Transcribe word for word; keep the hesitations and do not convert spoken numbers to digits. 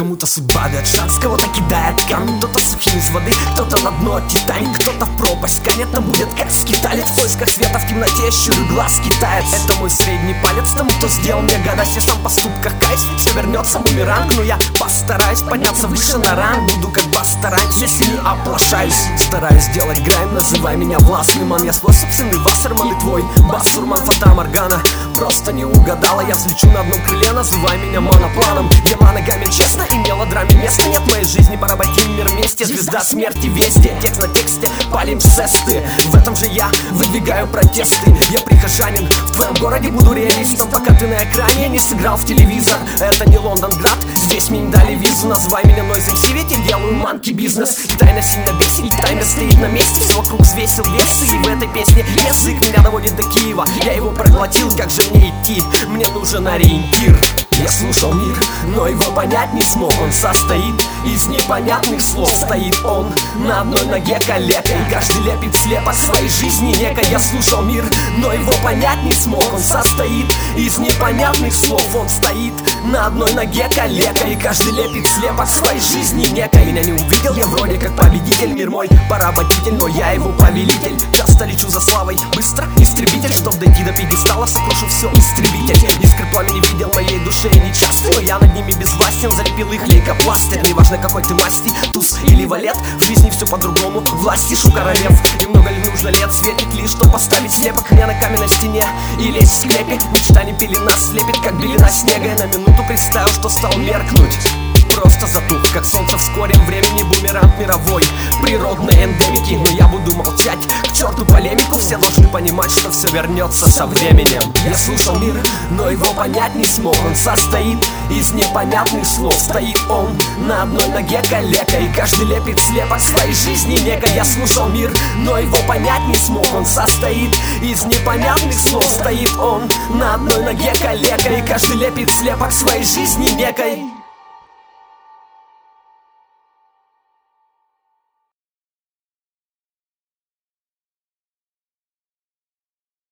Кому-то судьба дает шанс, кого-то кидает камень, кто-то сухим из воды, кто-то на дно Титаник, кто-то в пропасть канет, там будет как скиталец в поисках света в темноте, щурю глаз китаец. Это мой средний палец тому, кто сделал мне гадость. Я сам в поступках кайс, ведь все вернется бумеранг. Но я постараюсь подняться выше на ранг, буду как бастарать, если не оплошаюсь. Стараюсь сделать грайм, называй меня властный ман. Я свой собственный Вассерман и твой басурман. Фата Моргана просто не угадала, я взлечу на одном крыле, называй меня монопланом. Я моногамен, честно, и мелодраме места нет в моей жизни. Поработим мир вместе, звезда смерти везде. Текст на тексте, палимпсесты. В этом же я выдвигаю протесты. Я прихожанин, в твоем городе буду реалистом, пока ты на экране не сыграл в телевизор. Это не Лондонград, здесь мне не дали визу. Называй меня Noise эм си, ведь я делаю манки бизнес. И тайна сильно бесит, и таймер стоит на месте. Все вокруг взвесил весы, и в этой песне язык меня доводит до Киева. Я его проглотил, как же мне идти? Мне нужен ориентир. Я слушал мир, но его понять не смог. Он состоит из непонятных слов. Стоит он на одной ноге калека, и каждый лепит слепок своей жизни некой. Я слушал мир, но его понять не смог. Он состоит из непонятных слов. Он стоит на одной ноге калека, и каждый лепит слепок своей жизни некой. Меня не увидел, я вроде как победитель. Мир мой поработитель, но я его повелитель. Часто лечу за славой, быстро истребитель. Чтоб дойти до пьедестала, сокрушу все истребитель. Искры пламени видел моей душе не часто, но я над ними безвластен. Залепил их лейкопластырь. Неважно какой ты масти, туз или валет, в жизни все по-другому, власть ищу королев. И много ли нужно лет, светит ли, что поставить слепок мне на каменной стене и лезть в склепе. Мечта не пелена слепит, как белена снега. И на минуту представил, что стал меркнуть. Просто затух, как солнце в скором времени. Бумеранг мировой, природные эндемики. Но я буду молчать, к черту полемику. Все должны понимать, что все вернется со временем. Я слушал мир, но его понять не смог. Он состоит из непонятных слов. Стоит он на одной ноге калека, и каждый лепит слепок своей жизни некой. Я слушал мир, но его понять не смог. Он состоит из непонятных слов. Стоит он на одной ноге калека, и каждый лепит слепок своей жизни некой.